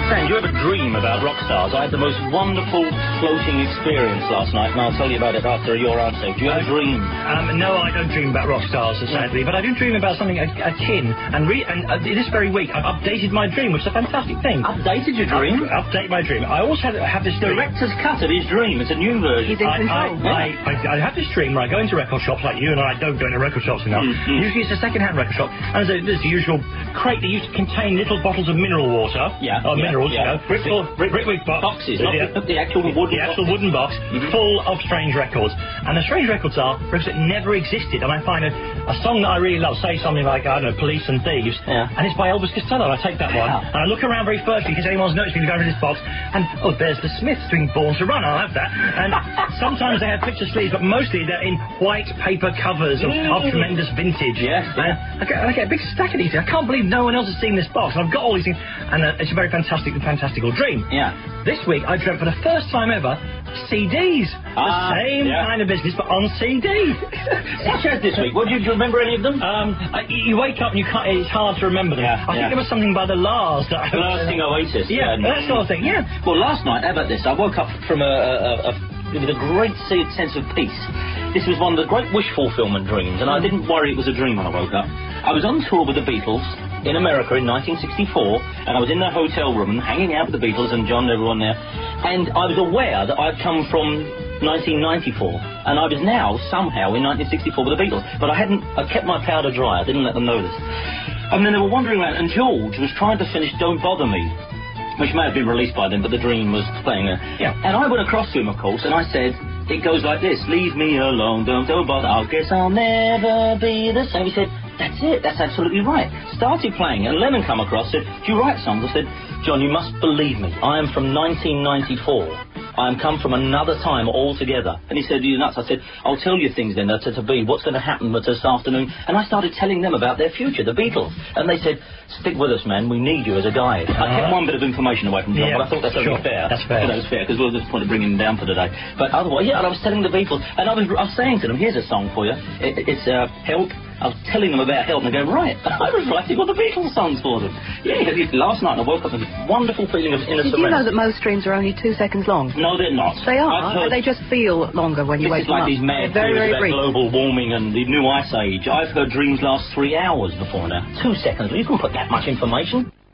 Stan, do you have a dream about rock stars? I had the most wonderful floating experience last night, and I'll tell you about it after your answer. Do you have a dream? No, I don't dream about rock stars, sadly, but I do dream about something akin. And this very week, I've updated my dream, which is a fantastic thing. Updated your dream? Update my dream. I always have this director's cut of his dream. It's a new version. He's in control. I have this dream where I go into record shops, like you and I don't go into record shops enough. Usually it's a second-hand record shop, and there's the usual crate that used to contain little bottles of mineral water. Minerals, you know. Brickwick boxes, not the actual wooden box, full of strange records. And the strange records are records that never existed. And I find a song that I really love, say something like, I don't know, Police and Thieves, and it's by Elvis Costello. I take that one, and I look around very furtively because anyone's noticed me going in this box, and, there's the Smiths doing Born to Run, I'll have that. And sometimes they have picture sleeves, but mostly they're in white paper covers of tremendous vintage. Yes. I get a big stack of these. I can't believe no one else has seen this box. And I've got all these things, and it's a very fantastical dream. Yeah. This week I dreamt for the first time ever CDs. The same kind of business, but on CD. Such as this week. Well, do you remember any of them? You wake up and it's hard to remember them. I think there was something by the Lars that Bursting Oasis. That sort of thing. Yeah. Well, last night, how about this? I woke up from with a great sense of peace. This was one of the great wish fulfillment dreams, and I didn't worry it was a dream when I woke up. I was on tour with the Beatles in America in 1964, and I was in their hotel room and hanging out with the Beatles and John and everyone there, and I was aware that I'd come from 1994, and I was now somehow in 1964 with the Beatles, but I kept my powder dry. I didn't let them know this. And then they were wandering around, and George was trying to finish Don't Bother Me, which may have been released by them, but the dream was playing it. Yeah. And I went across to him, of course, and I said, it goes like this: leave me alone, don't bother, I guess I'll never be the same. He said, that's it, that's absolutely right. Started playing it, and Lennon come across, said, do you write songs? I said, John, you must believe me, I am from 1994. I am come from another time altogether. And he said, you're nuts. I said, I'll tell you things then to be, what's going to happen this afternoon. And I started telling them about their future, the Beatles. And they said, stick with us, man, we need you as a guide. I kept one bit of information away from John, but I thought that's only fair. That's fair. It's fair, because we're at this point of bringing him down for today. But otherwise, and I was telling the Beatles, and I was saying to them, here's a song for you. It's Help. I was telling them about Help, and they go, right, I was writing all the Beatles songs for them. Yeah, last night I woke up with a wonderful feeling of inner serenity. Did you know that most dreams are only 2 seconds long? No, they're not. They are. They just feel longer when you wake up. This is like these mad theories about global warming and the new ice age. I've heard dreams last 3 hours before now. 2 seconds. You can put that much information.